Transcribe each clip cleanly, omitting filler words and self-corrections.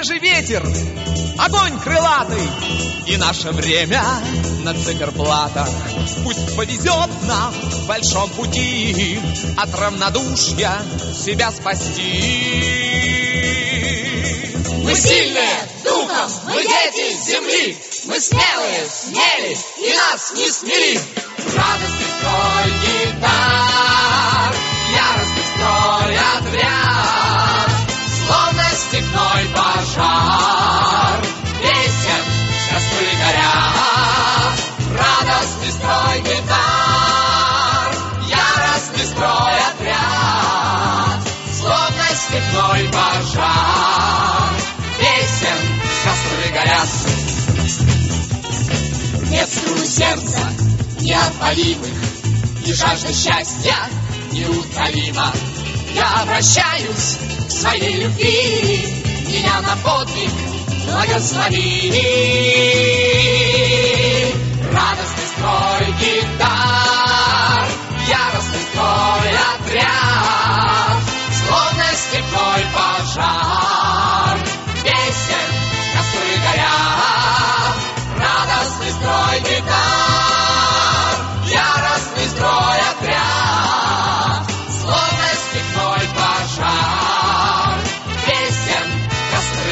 же ветер, огонь крылатый, и наше время на циферблатах. Пусть повезет нам в большом пути от равнодушия себя спасти. Мы сильные духом, мы дети земли, мы смелые, смели, и нас не смели. Радостный строй гитар, яростный строй отряд, словно степной пожар, песен костры горят. Радостный строй гитар, яростный строй отряд, словно степной пожар, песен костры горят. Нет струй сердца неотвалимых, и жажда счастья неутолима. Я обращаюсь к своей любви, меня на подвиг благослови. Радостный строй гитар, яростный строй отряд, словно степной пожар, песен костры горят. Радостный строй гитар, яростный строй отряд, словно степной пожар, песен костры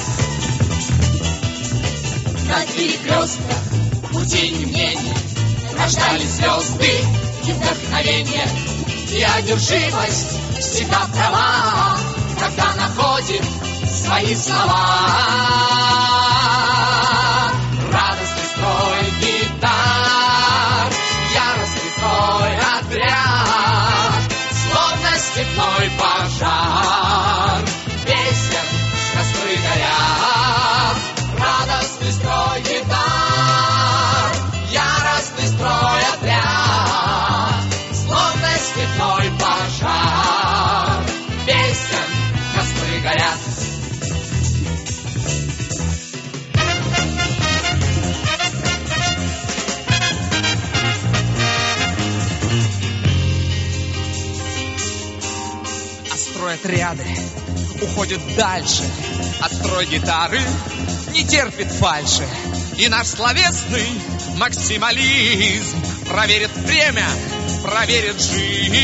горят. На перекрестках путей и мнений рождались звезды и вдохновение, и одержимость всегда права, когда находим свои слова. Радостный строй гитар, яростный строй отряд, словно степной пожар, песен костры горят. Радостный строй гитар, яростный строй отряд, словно степной пожар, песен костры горят. Отряды уходят дальше, а строй гитары не терпит фальши. И наш словесный максимализм проверит время, проверит жизнь.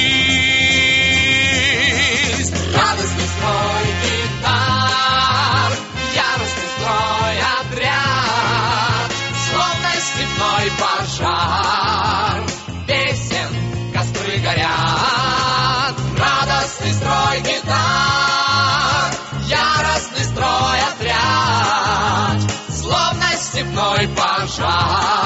Радостный строй гитар, яростный строй отряд, словно степной пожар, песен костры горят. Радостный строй гитар, яростный строй отряд, словно степной пожар,